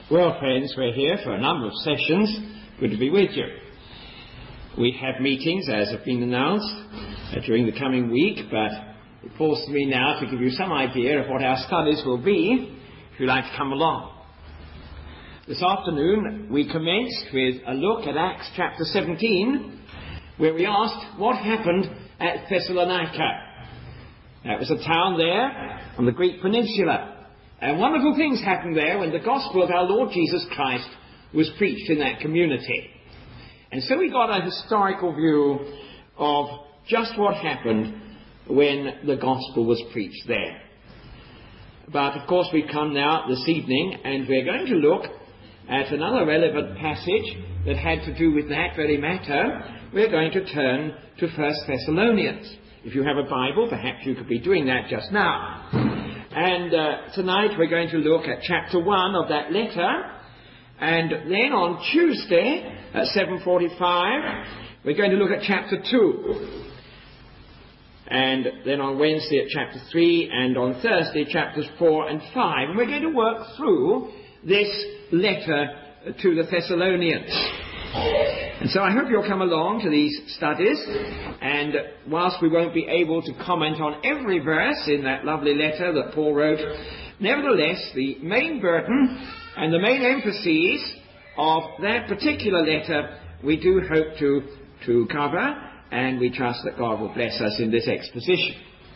Well, friends, we're here for a number of sessions. Good to be with you. We have meetings, as have been announced, during the coming week, but it falls to me now to give you some idea of what our studies will be, if you'd like to come along. This afternoon, we commenced with a look at Acts chapter 17, where we asked what happened at Thessalonica. That was a town there on the Greek peninsula. And wonderful things happened there when the gospel of our Lord Jesus Christ was preached in that community. And so we got a historical view of just what happened when the gospel was preached there. But of course we come now this evening and we're going to look at another relevant passage that had to do with that very matter. We're going to turn to 1 Thessalonians. If you have a Bible, perhaps you could be doing that just now. And tonight we're going to look at chapter 1 of that letter. And then on Tuesday at 7:45, we're going to look at chapter 2. And then on Wednesday at chapter 3, and on Thursday chapters 4 and 5. And we're going to work through this letter to the Thessalonians. And so I hope you'll come along to these studies, and whilst we won't be able to comment on every verse in that lovely letter that Paul wrote, nevertheless the main burden and the main emphases of that particular letter we do hope to cover, and we trust that God will bless us in this exposition.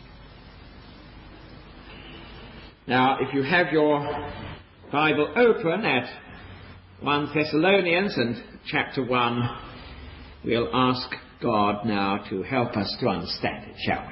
Now, if you have your Bible open at 1 Thessalonians and chapter 1, we'll ask God now to help us to understand it, shall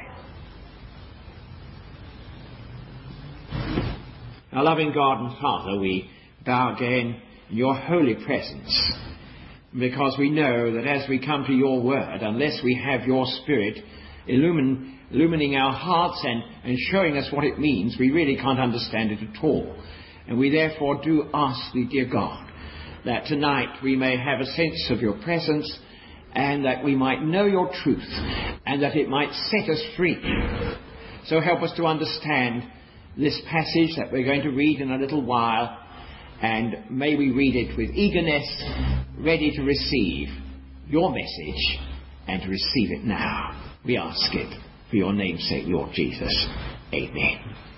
we? Our loving God and Father, we bow again in your holy presence, because we know that as we come to your word, unless we have your Spirit illumining our hearts and showing us what it means, we really can't understand it at all. And we therefore do ask thee, dear God, that tonight we may have a sense of your presence, and that we might know your truth, and that it might set us free. So help us to understand this passage that we're going to read in a little while, and may we read it with eagerness, ready to receive your message, and to receive it now. We ask it for your name's sake, Lord Jesus. Amen.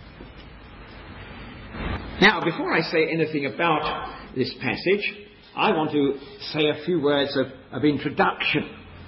Now, before I say anything about this passage, I want to say a few words of introduction.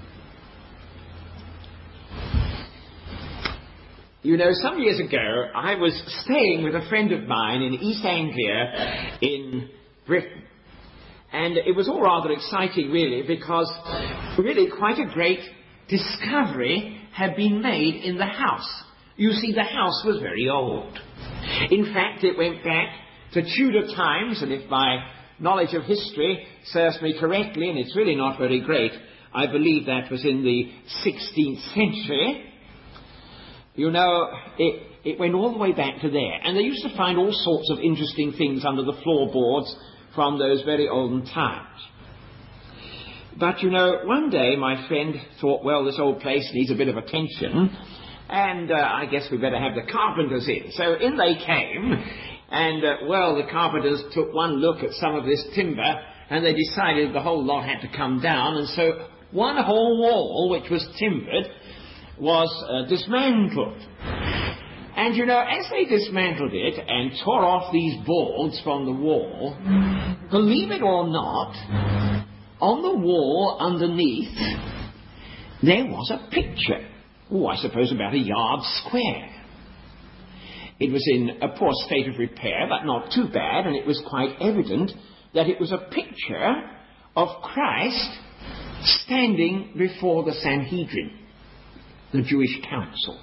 You know, some years ago, I was staying with a friend of mine in East Anglia in Britain. And it was all rather exciting, really, because really quite a great discovery had been made in the house. You see, the house was very old. In fact, it went back to Tudor times, and if my knowledge of history serves me correctly, and it's really not very great, I believe that was in the 16th century. You know, it went all the way back to there. And they used to find all sorts of interesting things under the floorboards from those very olden times. But, you know, one day my friend thought, well, this old place needs a bit of attention, and I guess we better have the carpenters in. So in they came, and, the carpenters took one look at some of this timber, and they decided the whole lot had to come down, and so one whole wall, which was timbered, was dismantled. And, you know, as they dismantled it and tore off these boards from the wall, believe it or not, on the wall underneath, there was a picture. I suppose about a yard square. It was in a poor state of repair, but not too bad, and it was quite evident that it was a picture of Christ standing before the Sanhedrin, the Jewish council.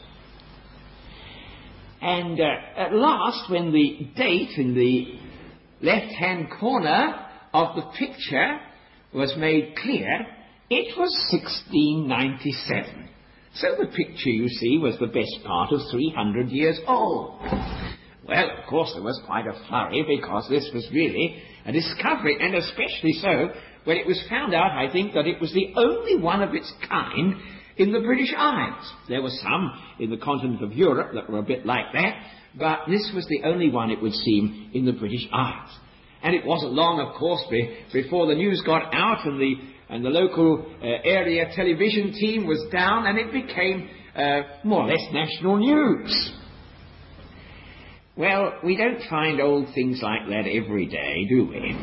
And at last, when the date in the left-hand corner of the picture was made clear, it was 1697. So the picture, you see, was the best part of 300 years old. Well, of course, there was quite a flurry, because this was really a discovery, and especially so when it was found out, I think, that it was the only one of its kind in the British Isles. There were some in the continent of Europe that were a bit like that, but this was the only one, it would seem, in the British Isles. And it wasn't long, of course, before the news got out and the local area television team was down, and it became more or less national news. Well, we don't find old things like that every day, do we?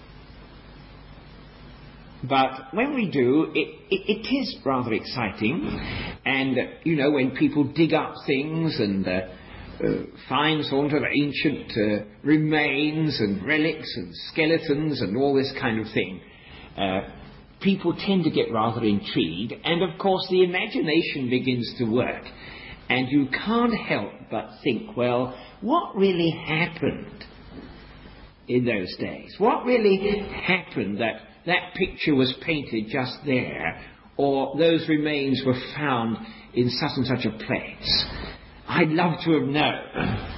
But when we do, it is rather exciting. And, when people dig up things and find sort of ancient remains and relics and skeletons and all this kind of thing, people tend to get rather intrigued. And, of course, the imagination begins to work. And you can't help but think, well, what really happened in those days? What really happened that picture was painted just there, or those remains were found in such and such a place? I'd love to have known.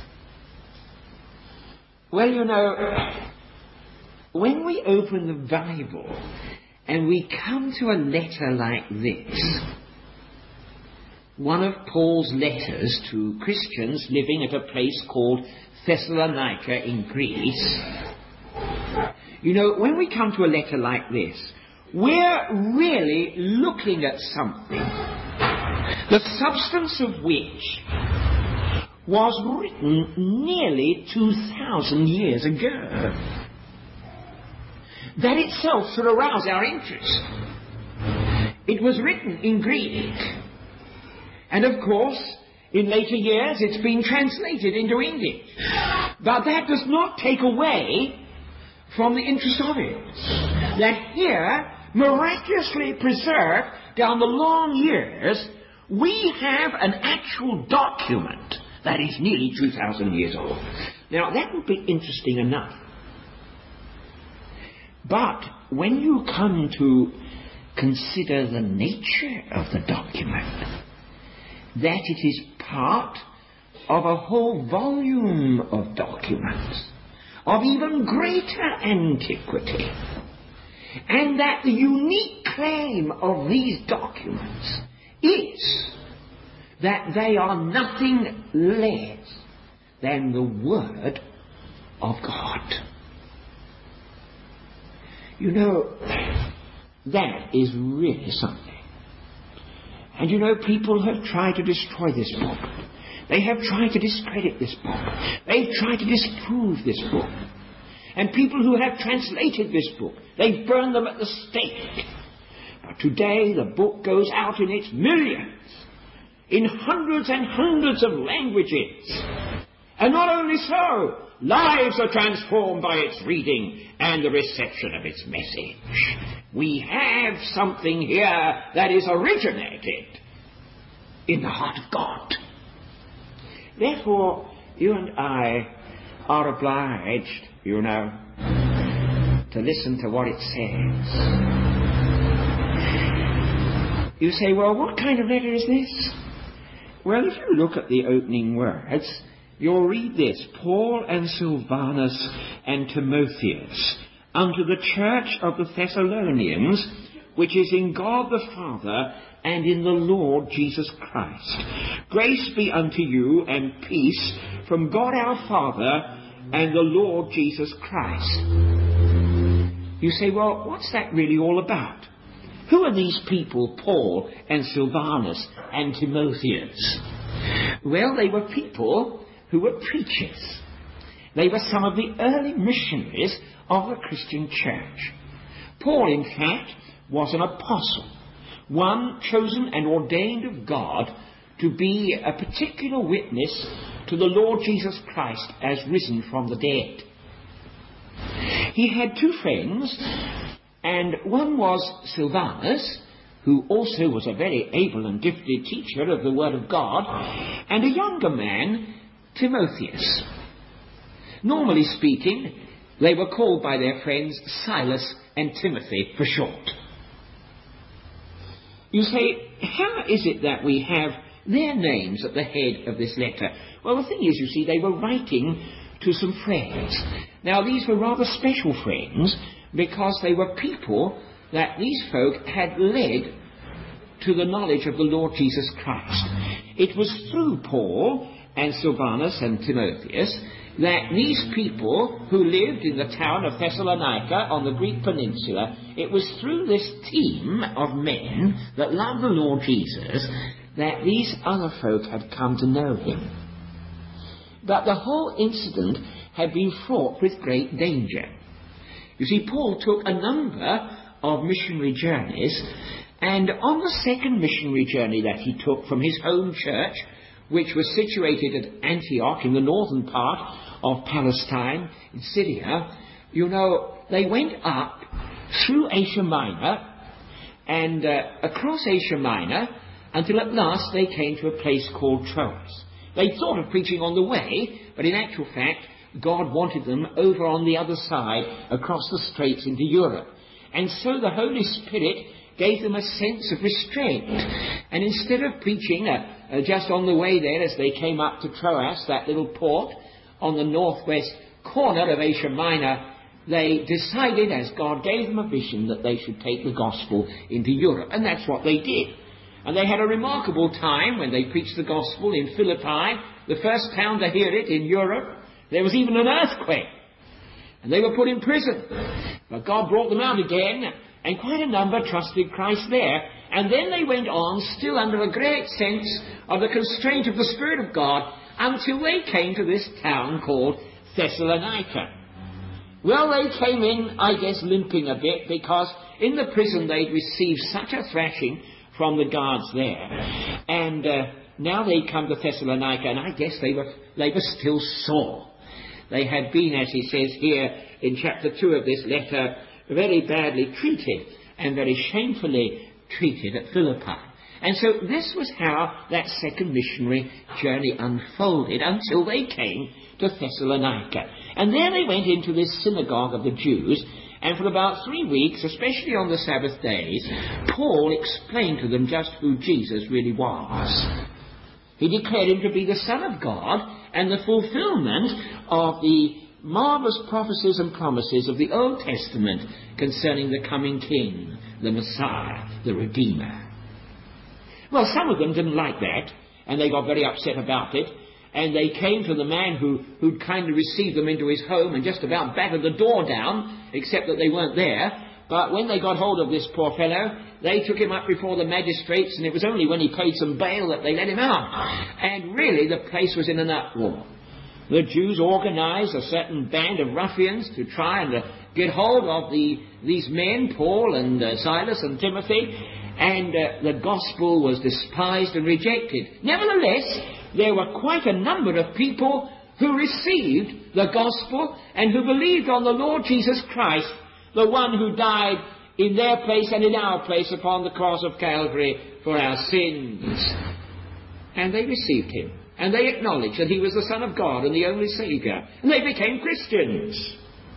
Well, when we open the Bible and we come to a letter like this, one of Paul's letters to Christians living at a place called Thessalonica in Greece, when we come to a letter like this, we're really looking at something, the substance of which was written nearly 2,000 years ago. That itself should arouse our interest. It was written in Greek. And of course, in later years, it's been translated into English. But that does not take away from the interest of it. That here, miraculously preserved down the long years, we have an actual document that is nearly 2,000 years old. Now, that would be interesting enough. But when you come to consider the nature of the document, that it is part of a whole volume of documents of even greater antiquity, and that the unique claim of these documents is that they are nothing less than the Word of God. That is really something. And people have tried to destroy this book. They have tried to discredit this book. They've tried to disprove this book. And people who have translated this book, they've burned them at the stake. But today the book goes out in its millions, in hundreds and hundreds of languages. And not only so, lives are transformed by its reading and the reception of its message. We have something here that is originated in the heart of God. Therefore, you and I are obliged, to listen to what it says. You say, well, what kind of letter is this? Well, if you look at the opening words, you'll read this: Paul and Silvanus and Timotheus, unto the church of the Thessalonians, which is in God the Father and in the Lord Jesus Christ. Grace be unto you and peace from God our Father and the Lord Jesus Christ. You say, well, what's that really all about? Who are these people, Paul and Silvanus and Timotheus? Well, they were people who were preachers. They were some of the early missionaries of the Christian church. Paul, in fact, was an apostle, one chosen and ordained of God to be a particular witness to the Lord Jesus Christ as risen from the dead. He had two friends, and one was Silvanus, who also was a very able and gifted teacher of the Word of God, and a younger man, Timotheus. Normally speaking, they were called by their friends Silas and Timothy for short. You say, how is it that we have their names at the head of this letter? Well, the thing is, you see, they were writing to some friends. Now, these were rather special friends because they were people that these folk had led to the knowledge of the Lord Jesus Christ. It was through Paul and Silvanus and Timotheus that these people who lived in the town of Thessalonica on the Greek peninsula, it was through this team of men that loved the Lord Jesus that these other folk had come to know him. But the whole incident had been fraught with great danger. You see, Paul took a number of missionary journeys, and on the second missionary journey that he took from his home church, which was situated at Antioch in the northern part of Palestine, in Syria, you know, they went up through Asia Minor and across Asia Minor until at last they came to a place called Troas. They thought of preaching on the way, but in actual fact, God wanted them over on the other side, across the straits into Europe. And so the Holy Spirit gave them a sense of restraint. And instead of preaching just on the way there as they came up to Troas, that little port on the northwest corner of Asia Minor, they decided, as God gave them a vision, that they should take the gospel into Europe. And that's what they did. And they had a remarkable time when they preached the gospel in Philippi, the first town to hear it in Europe. There was even an earthquake. And they were put in prison. But God brought them out again, and quite a number trusted Christ there. And then they went on, still under a great sense of the constraint of the Spirit of God, until they came to this town called Thessalonica. Well, they came in, I guess, limping a bit, because in the prison they'd received such a thrashing from the guards there. And now they come to Thessalonica, and I guess they were still sore. They had been, as he says here in chapter 2 of this letter, very badly treated and very shamefully treated at Philippi. And so this was how that second missionary journey unfolded until they came to Thessalonica. And there they went into this synagogue of the Jews, and for about 3 weeks, especially on the Sabbath days, Paul explained to them just who Jesus really was. He declared him to be the Son of God and the fulfillment of the marvelous prophecies and promises of the Old Testament concerning the coming King, the Messiah, the Redeemer. Well, some of them didn't like that, and they got very upset about it, and they came to the man who'd kindly received them into his home and just about battered the door down, except that they weren't there. But when they got hold of this poor fellow, they took him up before the magistrates, and it was only when he paid some bail that they let him out. And really, the place was in an uproar. The Jews organized a certain band of ruffians to try and get hold of these men, Paul and Silas and Timothy, and the gospel was despised and rejected. Nevertheless, there were quite a number of people who received the gospel and who believed on the Lord Jesus Christ, the one who died in their place and in our place upon the cross of Calvary for our sins. And they received him. And they acknowledged that he was the Son of God and the only Saviour. And they became Christians.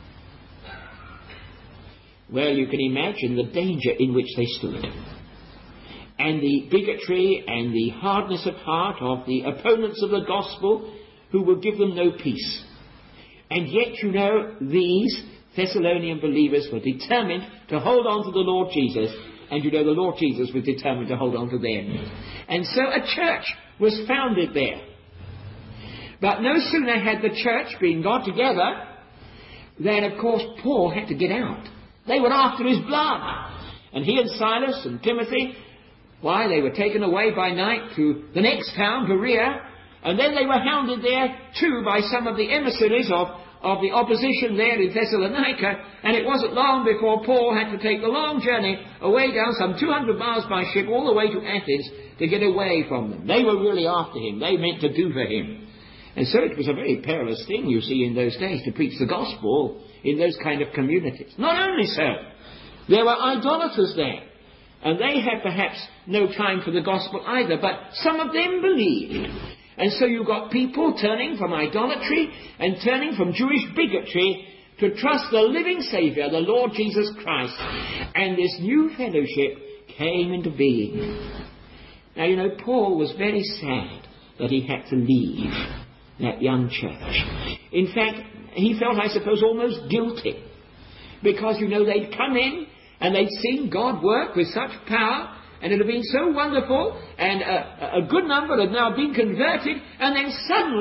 Well, you can imagine the danger in which they stood. And the bigotry and the hardness of heart of the opponents of the gospel who will give them no peace. And yet, you know, these Thessalonian believers were determined to hold on to the Lord Jesus. And you know, the Lord Jesus was determined to hold on to them. And so a church was founded there. But no sooner had the church been got together than, of course, Paul had to get out. They were after his blood. And he and Silas and Timothy, why, they were taken away by night to the next town, Berea, and then they were hounded there too by some of the emissaries of the opposition there in Thessalonica, and it wasn't long before Paul had to take the long journey away down some 200 miles by ship all the way to Athens to get away from them. They were really after him. They meant to do for him. And so it was a very perilous thing, you see, in those days to preach the gospel in those kind of communities. Not only so, there were idolaters there. And they had perhaps no time for the gospel either, but some of them believed. And so you got people turning from idolatry and turning from Jewish bigotry to trust the living Saviour, the Lord Jesus Christ. And this new fellowship came into being. Now, you know, Paul was very sad that he had to leave that young church. In fact, he felt, I suppose, almost guilty. Because, you know, they'd come in and they'd seen God work with such power, and it had been so wonderful, and a good number had now been converted, and then suddenly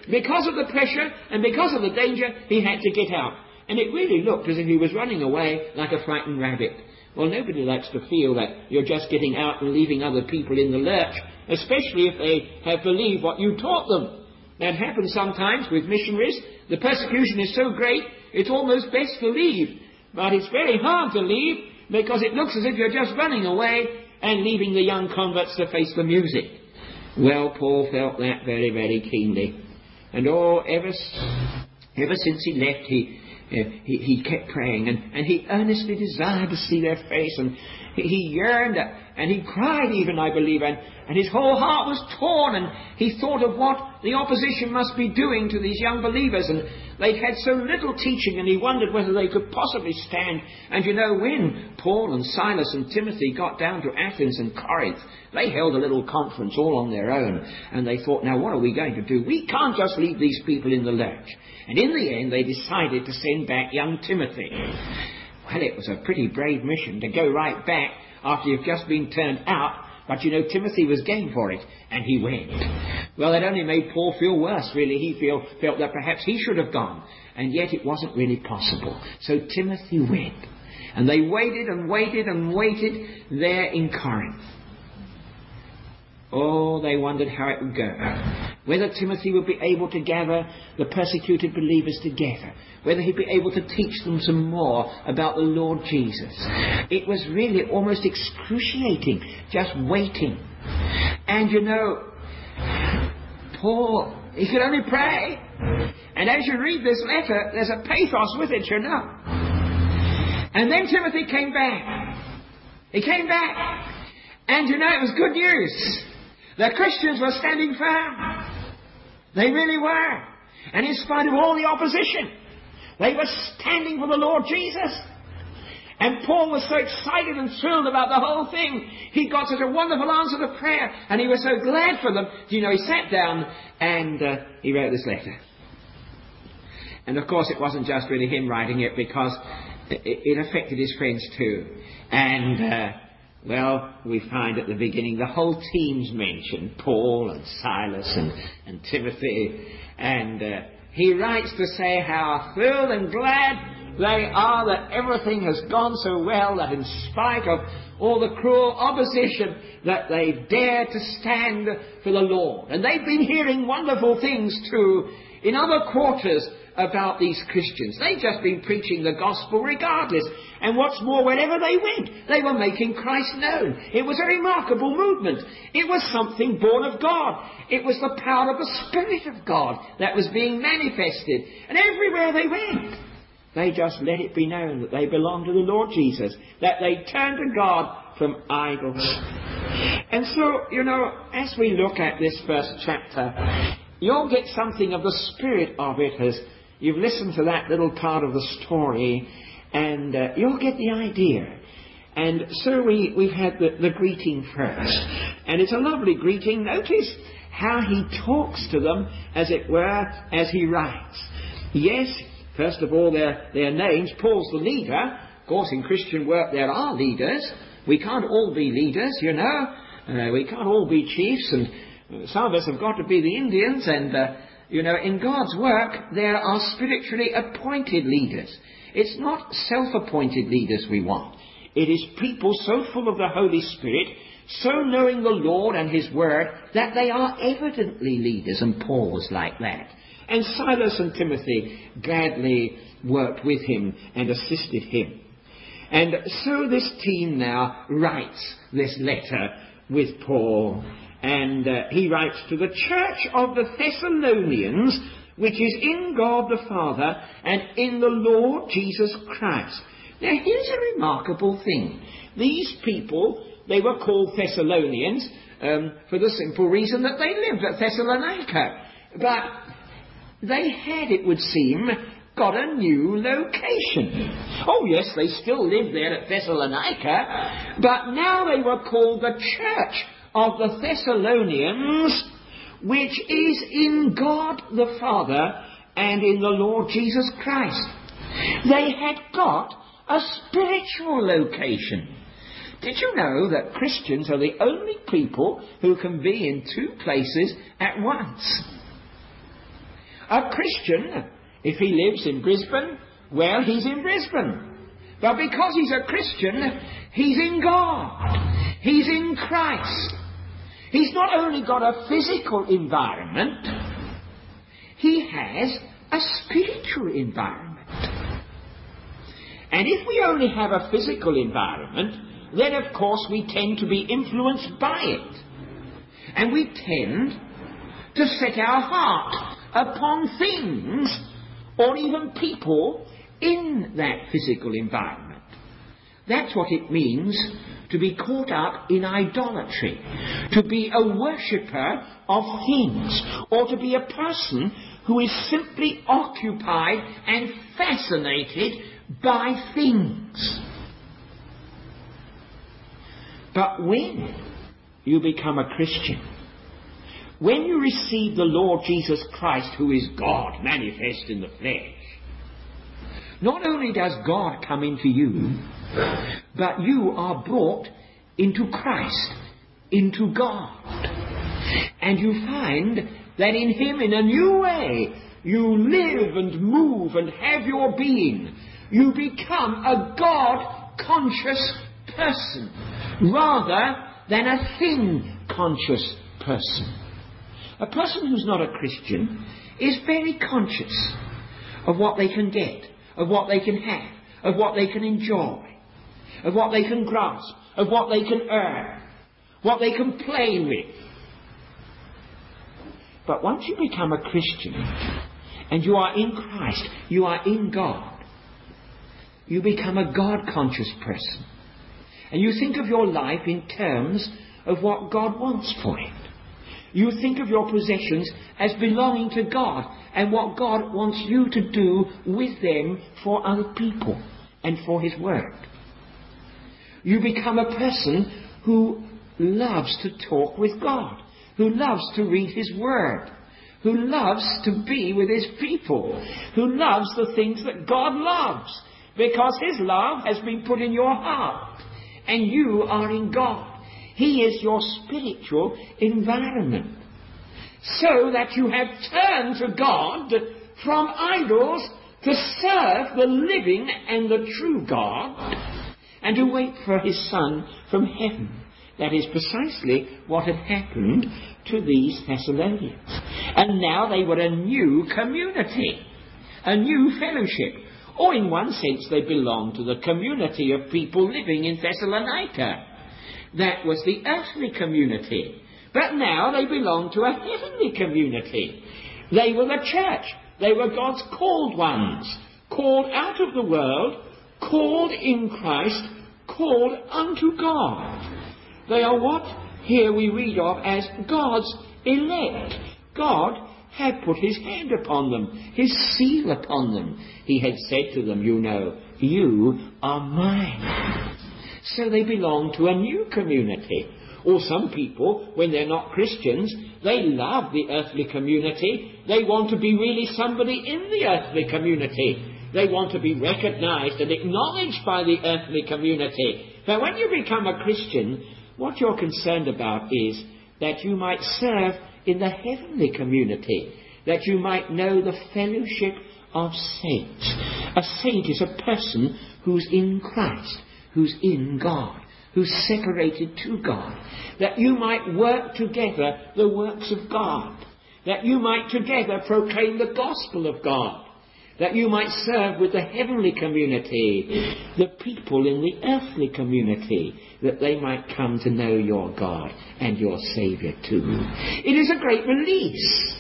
because of the pressure and because of the danger, he had to get out. And it really looked as if he was running away like a frightened rabbit. Well, nobody likes to feel that you're just getting out and leaving other people in the lurch, especially if they have believed what you taught them. That happens sometimes with missionaries. The persecution is so great, it's almost best to leave. But it's very hard to leave because it looks as if you're just running away and leaving the young converts to face the music. Well, Paul felt that very, very keenly. And ever since he left, he kept praying, and he earnestly desired to see their face, and he yearned, and he cried even, I believe, and his whole heart was torn, and he thought of what the opposition must be doing to these young believers, and they'd had so little teaching, and he wondered whether they could possibly stand. And you know, when Paul and Silas and Timothy got down to Athens and Corinth, they held a little conference all on their own, and they thought, now what are we going to do? We can't just leave these people in the lurch. And in the end, they decided to send back young Timothy. Well, it was a pretty brave mission to go right back after you've just been turned out. But you know, Timothy was game for it, and he went. Well, it only made Paul feel worse, really. He felt that perhaps he should have gone, and yet it wasn't really possible. So Timothy went. And they waited and waited and waited there in Corinth. Oh, they wondered how it would go. Whether Timothy would be able to gather the persecuted believers together. Whether he'd be able to teach them some more about the Lord Jesus. It was really almost excruciating, just waiting. And you know, Paul, he could only pray. And as you read this letter, there's a pathos with it, you know. And then Timothy came back. He came back. And you know, it was good news. The Christians were standing firm. They really were. And in spite of all the opposition, they were standing for the Lord Jesus. And Paul was so excited and thrilled about the whole thing. He got such a wonderful answer to prayer. And he was so glad for them. You know, he sat down and he wrote this letter. And of course it wasn't just really him writing it, because it affected his friends too. And well, we find at the beginning the whole team's mentioned, Paul and Silas and Timothy. And he writes to say how thrilled and glad they are that everything has gone so well, that in spite of all the cruel opposition, that they've dared to stand for the Lord. And they've been hearing wonderful things too in other quarters about these Christians. They've just been preaching the gospel regardless. And what's more, wherever they went, they were making Christ known. It was a remarkable movement. It was something born of God. It was the power of the Spirit of God that was being manifested. And everywhere they went, they just let it be known that they belonged to the Lord Jesus, that they turned to God from idols. And so, you know, as we look at this first chapter, you'll get something of the spirit of it as you've listened to that little part of the story, and you'll get the idea. And so we've had the greeting first. And it's a lovely greeting. Notice how he talks to them, as it were, as he writes. Yes, first of all, their names. Paul's the leader. Of course, in Christian work there are leaders. We can't all be leaders, you know. We can't all be chiefs, and some of us have got to be the Indians, and you know, in God's work, there are spiritually appointed leaders. It's not self-appointed leaders we want. It is people so full of the Holy Spirit, so knowing the Lord and His Word, that they are evidently leaders, and Paul was like that. And Silas and Timothy gladly worked with him and assisted him. And so this team now writes this letter with Paul. And he writes to the church of the Thessalonians, which is in God the Father and in the Lord Jesus Christ. Now here's a remarkable thing. These people, they were called Thessalonians for the simple reason that they lived at Thessalonica. But they had, it would seem, got a new location. Oh yes, they still lived there at Thessalonica, but now they were called the church of the Thessalonians, which is in God the Father and in the Lord Jesus Christ. They had got a spiritual location. Did you know that Christians are the only people who can be in two places at once? A Christian, if he lives in Brisbane, well, he's in Brisbane. But because he's a Christian, he's in God. He's in Christ. He's not only got a physical environment, he has a spiritual environment. And if we only have a physical environment, then of course we tend to be influenced by it. And we tend to set our heart upon things or even people in that physical environment. That's what it means to be caught up in idolatry, to be a worshipper of things, or to be a person who is simply occupied and fascinated by things. But when you become a Christian, when you receive the Lord Jesus Christ, who is God manifest in the flesh, not only does God come into you, but you are brought into Christ, into God. And you find that in Him, in a new way, you live and move and have your being. You become a God-conscious person, rather than a thing-conscious person. A person who's not a Christian is very conscious of what they can get, of what they can have, of what they can enjoy, of what they can grasp, of what they can earn, what they can play with. But once you become a Christian, and you are in Christ, you are in God, you become a God-conscious person. And you think of your life in terms of what God wants for it. You think of your possessions as belonging to God and what God wants you to do with them for other people and for His work. You become a person who loves to talk with God, who loves to read His Word, who loves to be with His people, who loves the things that God loves, because His love has been put in your heart, and you are in God. He is your spiritual environment. So that you have turned to God from idols to serve the living and the true God, and to wait for His Son from heaven. That is precisely what had happened to these Thessalonians. And now they were a new community, a new fellowship. Or in one sense they belonged to the community of people living in Thessalonica. That was the earthly community. But now they belonged to a heavenly community. They were the church. They were God's called ones, called out of the world, called in Christ, called unto God. They are what here we read of as God's elect. God had put His hand upon them, His seal upon them. He had said to them, you know, you are mine. So they belong to a new community. Or some people, when they're not Christians, they love the earthly community. They want to be really somebody in the earthly community. They want to be recognized and acknowledged by the earthly community. But when you become a Christian, what you're concerned about is that you might serve in the heavenly community, that you might know the fellowship of saints. A saint is a person who's in Christ, who's in God, who's separated to God, that you might work together the works of God, that you might together proclaim the gospel of God, that you might serve with the heavenly community, the people in the earthly community, that they might come to know your God and your Saviour too. It is a great release.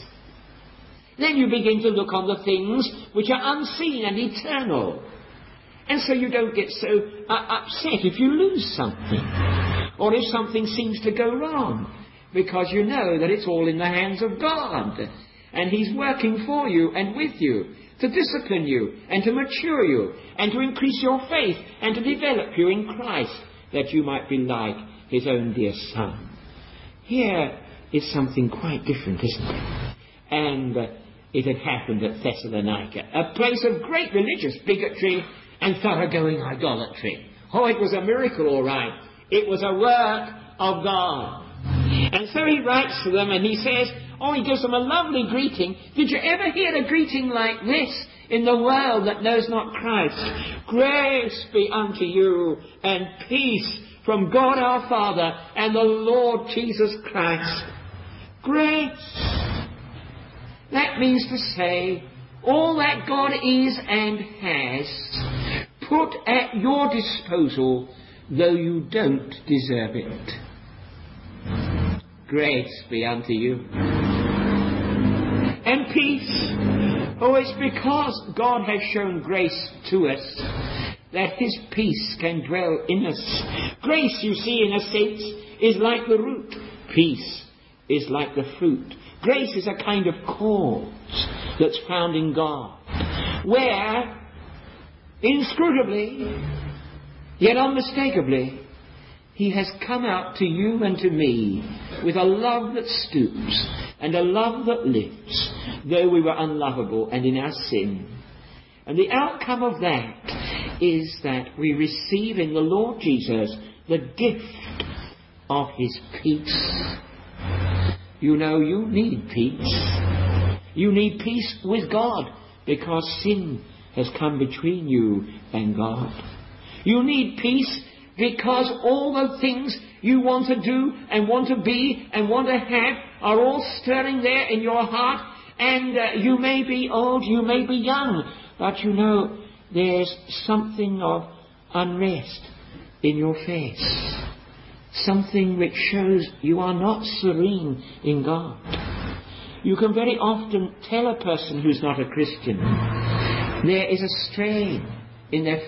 Then you begin to look on the things which are unseen and eternal. And so you don't get so upset if you lose something, or if something seems to go wrong, because you know that it's all in the hands of God, and He's working for you and with you to discipline you and to mature you and to increase your faith and to develop you in Christ, that you might be like His own dear Son. Here is something quite different, isn't it? And it had happened at Thessalonica, a place of great religious bigotry and thoroughgoing idolatry. Oh, it was a miracle, all right. It was a work of God. And so he writes to them and he says, Oh, he gives them a lovely greeting. Did you ever hear a greeting like this in the world that knows not Christ? Grace be unto you and peace from God our Father and the Lord Jesus Christ. Grace. That means to say, all that God is and has put at your disposal, though you don't deserve it. Grace be unto you. And peace. Oh, it's because God has shown grace to us that His peace can dwell in us. Grace, you see, in a sense, is like the root. Peace is like the fruit. Grace is a kind of cause that's found in God, where, inscrutably, yet unmistakably, He has come out to you and to me with a love that stoops and a love that lifts, though we were unlovable and in our sin. And the outcome of that is that we receive in the Lord Jesus the gift of His peace. You know, you need peace. You need peace with God because sin has come between you and God. You need peace because all the things you want to do and want to be and want to have are all stirring there in your heart. And you may be old, you may be young, but you know there's something of unrest in your face. Something which shows you are not serene in God. You can very often tell a person who's not a Christian there is a strain in their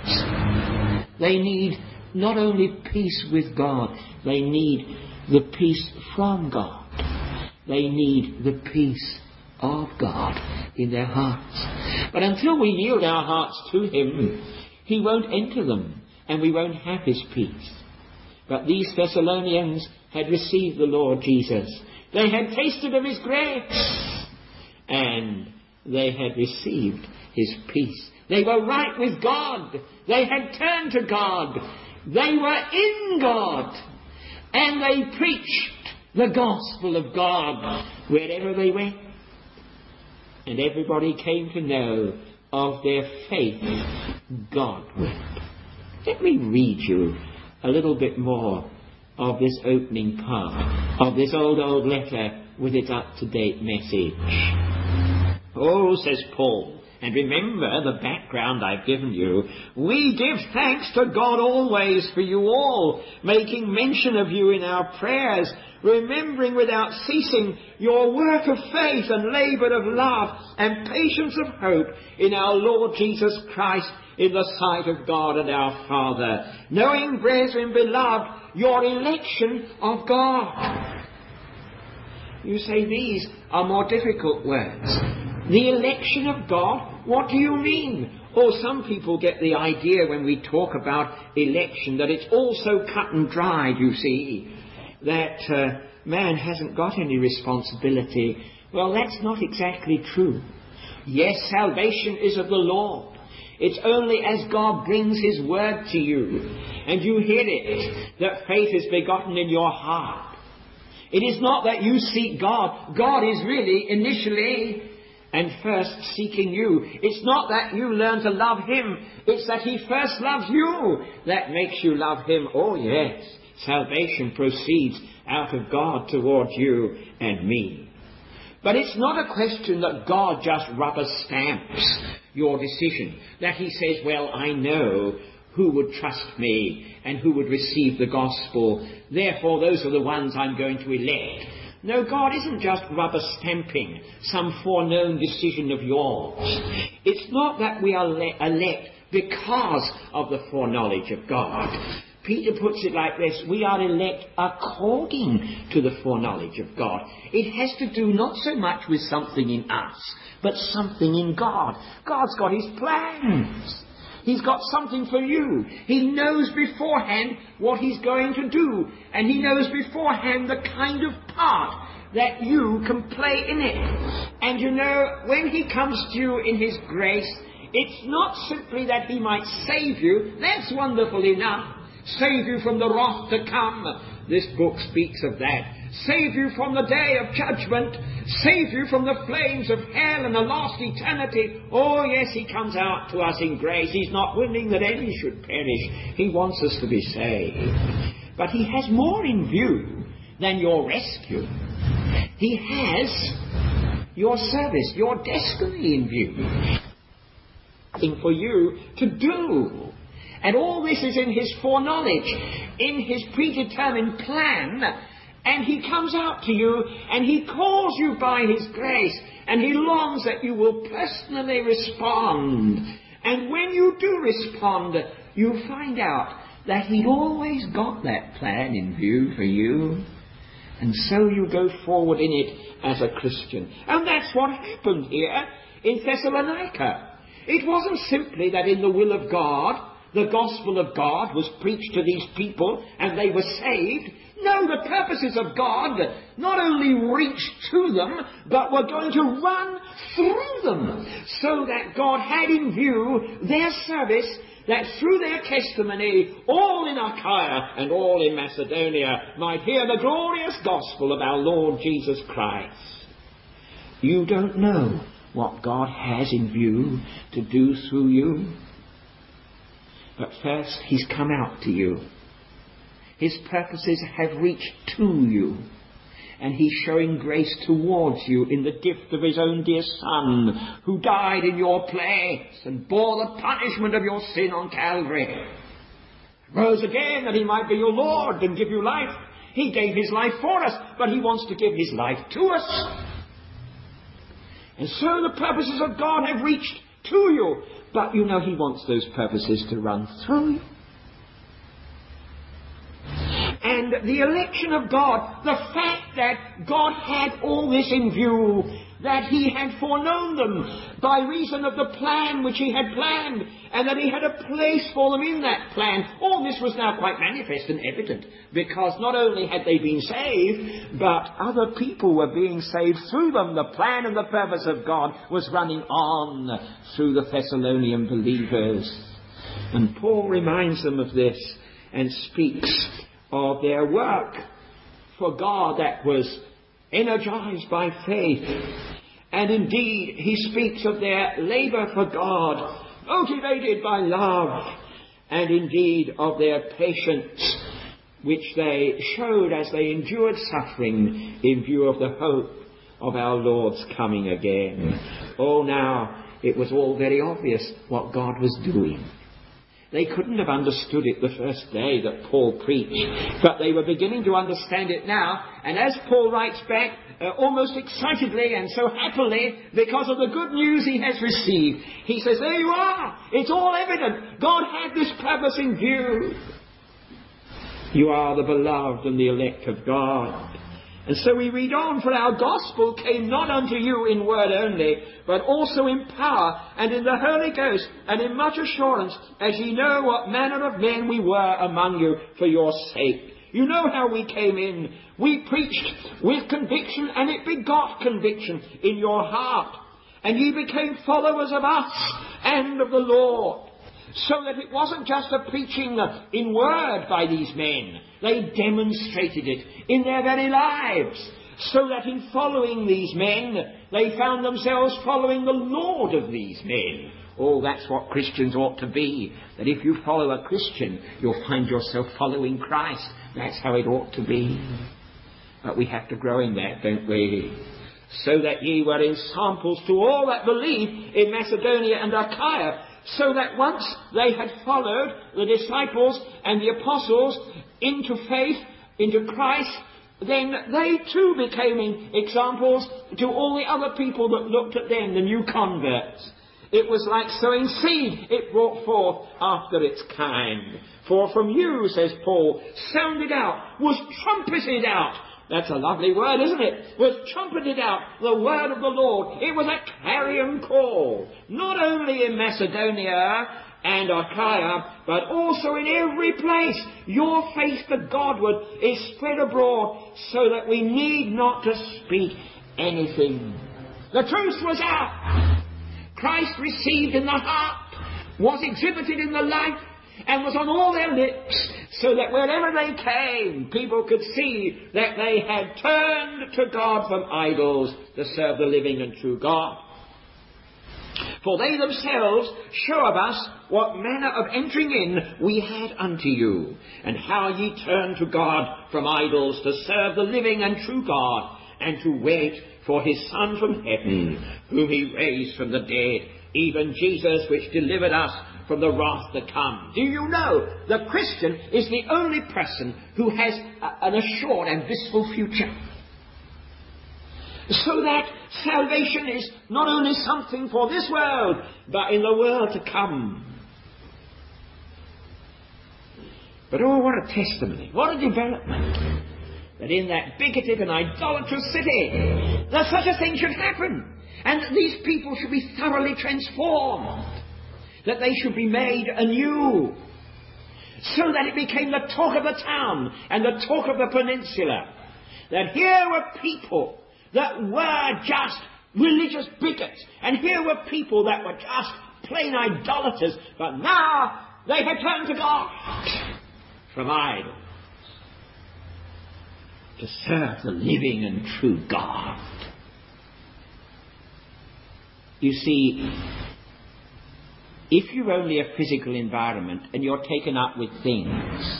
face. They need not only peace with God, they need the peace from God. They need the peace of God in their hearts. But until we yield our hearts to Him, He won't enter them and we won't have His peace. But these Thessalonians had received the Lord Jesus. They had tasted of His grace and they had received His peace. They were right with God. They had turned to God. They were in God. And they preached the gospel of God wherever they went. And everybody came to know of their faith Godward. Let me read you a little bit more of this opening part of this old letter with its up-to-date message. Oh, says Paul, and remember the background I've given you. We give thanks to God always for you all, making mention of you in our prayers, remembering without ceasing your work of faith and labour of love and patience of hope in our Lord Jesus Christ in the sight of God and our Father, knowing, brethren beloved, your election of God. You say these are more difficult words. The election of God, what do you mean? Or some people get the idea when we talk about election that it's all so cut and dried, you see, that man hasn't got any responsibility. Well, that's not exactly true. Yes, salvation is of the Lord. It's only as God brings His word to you and you hear it that faith is begotten in your heart. It is not that you seek God. God is really initially and first seeking you. It's not that you learn to love Him. It's that He first loves you that makes you love Him. Oh yes, salvation proceeds out of God towards you and me. But it's not a question that God just rubber stamps your decision. That He says, well, I know who would trust me and who would receive the gospel. Therefore, those are the ones I'm going to elect. No, God isn't just rubber stamping some foreknown decision of yours. It's not that we are elect because of the foreknowledge of God. Peter puts it like this: we are elect according to the foreknowledge of God. It has to do not so much with something in us, but something in God. God's got His plans. He's got something for you. He knows beforehand what He's going to do. And He knows beforehand the kind of part that you can play in it. And you know, when He comes to you in His grace, it's not simply that He might save you. That's wonderful enough. Save you from the wrath to come. this book speaks of that. Save you from the day of judgment. Save you from the flames of hell and the lost eternity. Oh yes, he comes out to us in grace. He's not willing that any should perish. He wants us to be saved. But he has more in view than your rescue. He has your service, your destiny in view. Something for you to do. And all this is in his foreknowledge, in his predetermined plan. And he comes out to you and he calls you by his grace. And he longs that you will personally respond. And when you do respond, you find out that he'd always got that plan in view for you. And so you go forward in it as a Christian. And that's what happened here in Thessalonica. It wasn't simply that in the will of God, the gospel of God was preached to these people and they were saved. No, the purposes of God not only reached to them, but were going to run through them, so that God had in view their service, that through their testimony, all in Achaia and all in Macedonia might hear the glorious gospel of our Lord Jesus Christ. You don't know what God has in view to do through you. But first, he's come out to you. His purposes have reached to you. And he's showing grace towards you in the gift of his own dear Son, who died in your place and bore the punishment of your sin on Calvary. Rose again that he might be your Lord and give you life. He gave his life for us, but he wants to give his life to us. And so the purposes of God have reached to you. But you know he wants those purposes to run through you. And the election of God, the fact that God had all this in view, that he had foreknown them by reason of the plan which he had planned, and that he had a place for them in that plan, all this was now quite manifest and evident, because not only had they been saved, but other people were being saved through them. The plan and the purpose of God was running on through the Thessalonian believers. And Paul reminds them of this and speaks of their work for God that was energized by faith. And indeed, he speaks of their labour for God, motivated by love, and indeed of their patience, which they showed as they endured suffering in view of the hope of our Lord's coming again. Oh, now, it was all very obvious what God was doing. They couldn't have understood it the first day that Paul preached, but they were beginning to understand it now. And as Paul writes back, almost excitedly and so happily, because of the good news he has received, he says, there you are, it's all evident. God had this purpose in view. You are the beloved and the elect of God. And so we read on, for our gospel came not unto you in word only, but also in power, and in the Holy Ghost, and in much assurance, as ye know what manner of men we were among you for your sake. You know how we came in. We preached with conviction, and it begot conviction in your heart. And ye became followers of us and of the Lord. So that it wasn't just a preaching in word by these men. They demonstrated it in their very lives. So that in following these men, they found themselves following the Lord of these men. Oh, that's what Christians ought to be. That if you follow a Christian, you'll find yourself following Christ. That's how it ought to be. But we have to grow in that, don't we? So that ye were ensamples to all that believe in Macedonia and Achaia. So that once they had followed the disciples and the apostles into faith, into Christ, then they too became examples to all the other people that looked at them, the new converts. It was like sowing seed. It brought forth after its kind. For from you, says Paul, sounded out, was trumpeted out. That's a lovely word, isn't it? Was trumpeted out the word of the Lord. It was a clarion call. Not only in Macedonia and Achaia, but also in every place. Your faith to Godward is spread abroad, so that we need not to speak anything. The truth was out. Christ received in the heart, was exhibited in the life, and was on all their lips, so that wherever they came, people could see that they had turned to God from idols to serve the living and true God. For they themselves show of us what manner of entering in we had unto you, and how ye turned to God from idols to serve the living and true God, and to wait for his Son from heaven, whom he raised from the dead, even Jesus, which delivered us from the wrath to come. Do you know the Christian is the only person who has an assured and blissful future? So that salvation is not only something for this world, but in the world to come. But oh, what a testimony, what a development, that in that bigoted and idolatrous city, that such a thing should happen, and that these people should be thoroughly transformed, that they should be made anew, so that it became the talk of the town and the talk of the peninsula, that here were people that were just religious bigots, and here were people that were just plain idolaters, but now they had turned to God from idols to serve the living and true God. You see, if you're only a physical environment and you're taken up with things,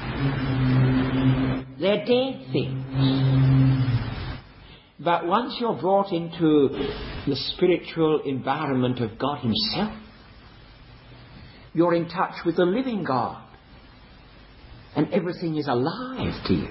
they're dead things. But once you're brought into the spiritual environment of God himself, you're in touch with the living God, and everything is alive to you.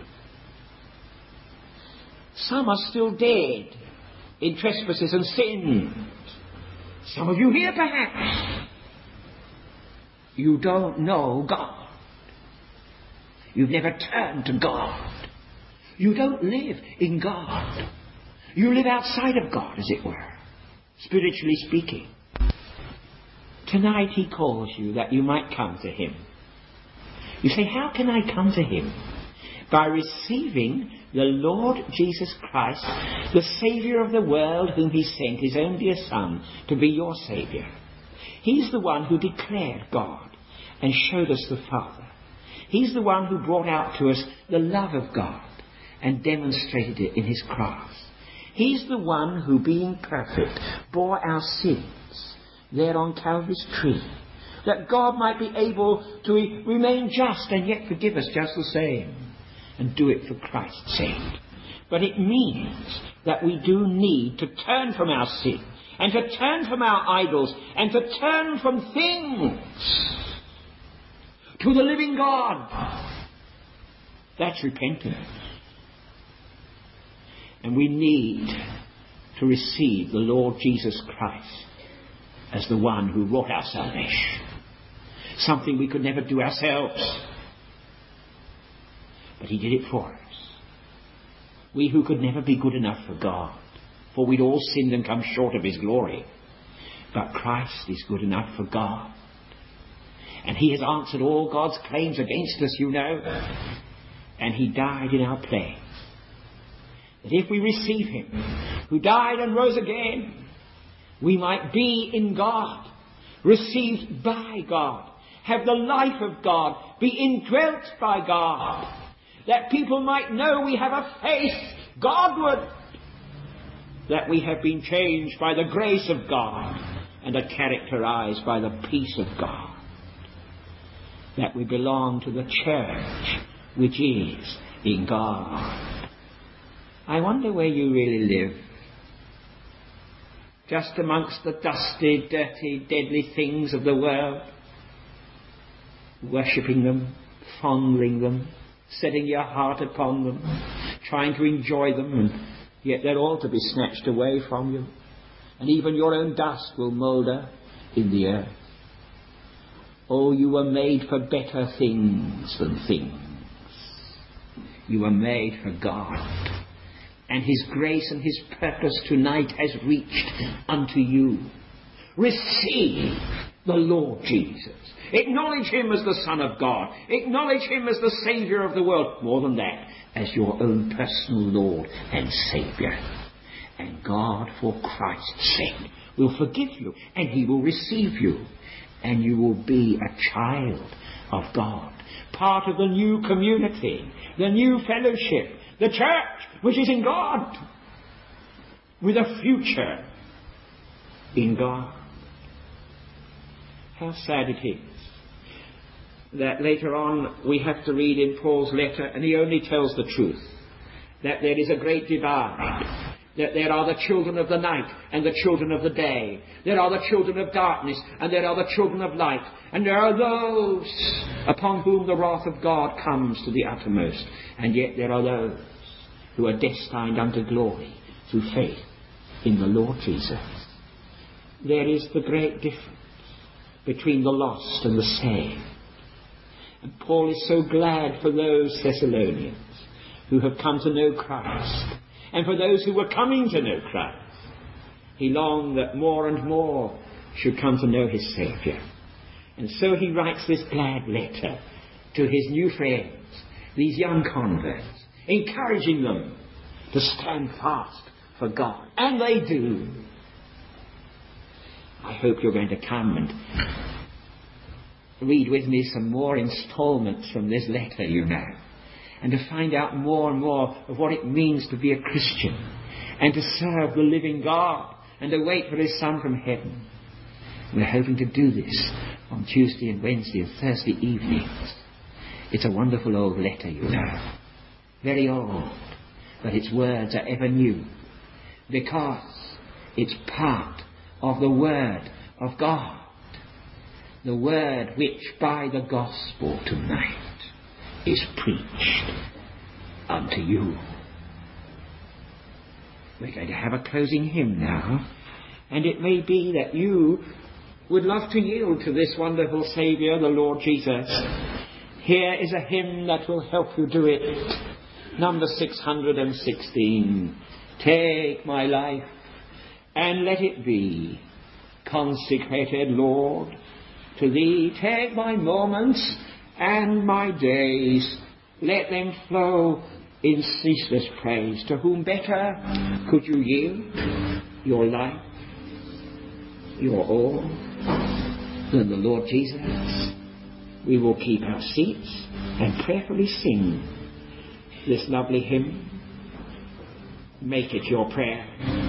Some are still dead in trespasses and sins. Some of you here perhaps, you don't know God. You've never turned to God. You don't live in God. You live outside of God, as it were, spiritually speaking. Tonight he calls you that you might come to him. You say, how can I come to him? By receiving the Lord Jesus Christ, the Saviour of the world, whom he sent, his own dear Son, to be your Saviour. He's the one who declared God and showed us the Father. He's the one who brought out to us the love of God and demonstrated it in his cross. He's the one who, being perfect, bore our sins there on Calvary's tree, that God might be able to remain just and yet forgive us just the same, and do it for Christ's sake. But it means that we do need to turn from our sin, and to turn from our idols, and to turn from things to the living God. That's repentance. And we need to receive the Lord Jesus Christ as the one who wrought our salvation. Something we could never do ourselves. But he did it for us. We who could never be good enough for God, for we'd all sinned and come short of his glory. But Christ is good enough for God. And he has answered all God's claims against us, you know. And he died in our place. That if we receive him, who died and rose again, we might be in God, received by God, have the life of God, be indwelt by God, that people might know we have a faith Godward, that we have been changed by the grace of God and are characterized by the peace of God, that we belong to the church which is in God. I wonder where you really live. Just amongst the dusty, dirty, deadly things of the world, worshipping them, fondling them, setting your heart upon them, trying to enjoy them, and yet they're all to be snatched away from you. And even your own dust will moulder in the earth. Oh, you were made for better things than things. You were made for God. And his grace and his purpose tonight has reached unto you. Receive the Lord Jesus. Acknowledge him as the Son of God. Acknowledge him as the Saviour of the world. More than that, as your own personal Lord and Saviour. And God, for Christ's sake, will forgive you, and he will receive you. and you will be a child of God, part of the new community, the new fellowship, the church which is in God, with a future in God. How sad it is that later on we have to read in Paul's letter, and he only tells the truth, that there is a great divide, that there are the children of the night and the children of the day, there are the children of darkness and there are the children of light, and there are those upon whom the wrath of God comes to the uttermost, and yet there are those who are destined unto glory through faith in the Lord Jesus. There is the great difference between the lost and the saved. And Paul is so glad for those Thessalonians who have come to know Christ, and for those who were coming to know Christ. He longed that more and more should come to know his Saviour. And so he writes this glad letter to his new friends, these young converts, encouraging them to stand fast for God. And they do. I hope you're going to come and read with me some more installments from this letter, you know, and to find out more and more of what it means to be a Christian and to serve the living God and to wait for his Son from heaven. We're hoping to do this on Tuesday and Wednesday and Thursday evenings. It's a wonderful old letter, you know. Very old, but its words are ever new, because it's part of the Word of God. The Word which by the gospel tonight is preached unto you. We're going to have a closing hymn now, and it may be that you would love to yield to this wonderful Saviour, the Lord Jesus. Here is a hymn that will help you do it. Number 616. Take my life and let it be consecrated, Lord, to Thee. Take my moments and my days, let them flow in ceaseless praise. To whom better could you yield your life, your all, than the Lord Jesus? We will keep our seats and prayerfully sing this lovely hymn. Make it your prayer.